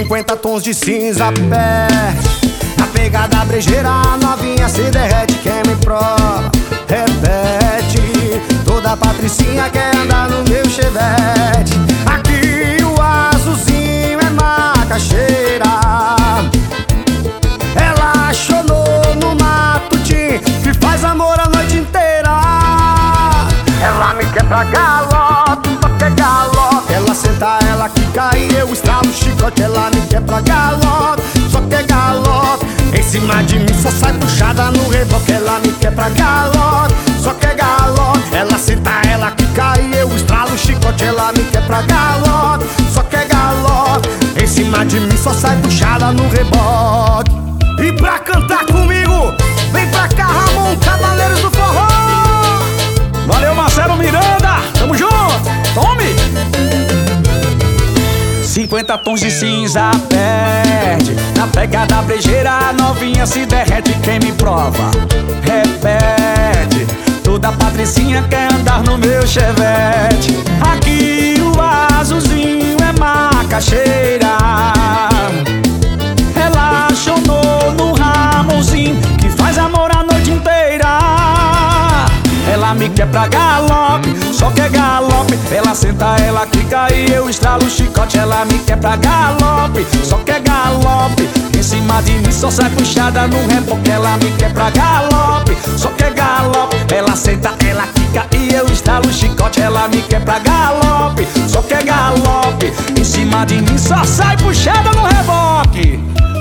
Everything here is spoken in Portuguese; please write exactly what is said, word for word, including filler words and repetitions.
cinquenta tons de cinza perde. Na pegada brejeira a novinha se derrete. Quem me prova, repete. Toda patricinha quer andar no meu chevette. Aqui o azulzinho é macaxeira. Ela chonou no matutim que faz amor a noite inteira. Ela me quer pra galope, só quer galope. Ela senta, ela quica e eu estralo o chicote. Ela me quer pra galope, só quer galope. Em cima de mim só sai puxada no reboque. Ela me quer pra galope, só quer galope. Ela senta, ela quica e eu estralo o chicote. Ela me quer pra galope, só quer galope. Em cima de mim só sai puxada no reboque. E pra cantar comigo, vem pra cá, Ramon, Cavaleiros do Forró. Valeu, Marcelo Miranda, tamo junto, tome! cinquenta tons de cinza perde. Na pegada brejeira a novinha se derrete. Quem me prova, repete. Toda patricinha quer andar no meu chevette. Aqui o azulzinho é macaxeira. Ela chonou no Ramonzinho que faz amor a noite inteira. Ela me quer pra galope, só quer galope. Ela senta, ela quica e eu estralo o chicote. Ela me quer pra galope, só quer galope. Em cima de mim só sai puxada no reboque. Ela me quer pra galope, só quer galope. Ela senta, ela quica e eu estralo o chicote. Ela me quer pra galope, só quer galope. Em cima de mim só sai puxada no reboque.